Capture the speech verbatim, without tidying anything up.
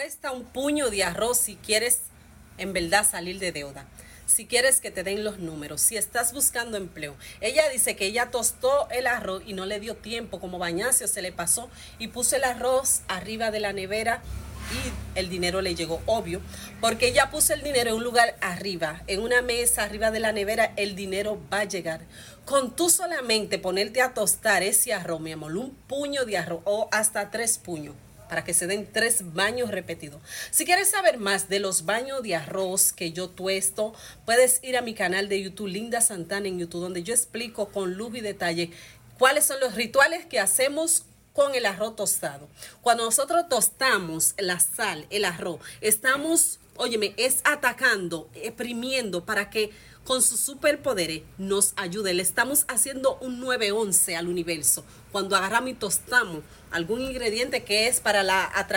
Cuesta un puño de arroz si quieres en verdad salir de deuda. Si quieres que te den los números, si estás buscando empleo. Ella dice que ella tostó el arroz y no le dio tiempo, como bañarse se le pasó y puso el arroz arriba de la nevera y el dinero le llegó, obvio, porque ella puso el dinero en un lugar arriba, en una mesa arriba de la nevera, el dinero va a llegar. Con tú solamente ponerte a tostar ese arroz, mi amor, un puño de arroz o hasta tres puños, para que se den tres baños repetidos. Si quieres saber más de los baños de arroz que yo tuesto, puedes ir a mi canal de YouTube, Linda Santana en YouTube, donde yo explico con lujo y detalle cuáles son los rituales que hacemos con el arroz tostado. Cuando nosotros tostamos la sal, el arroz, estamos, óyeme, es atacando, exprimiendo para que con sus superpoderes nos ayude. Le estamos haciendo un nueve once al universo cuando agarramos y tostamos algún ingrediente que es para la atracción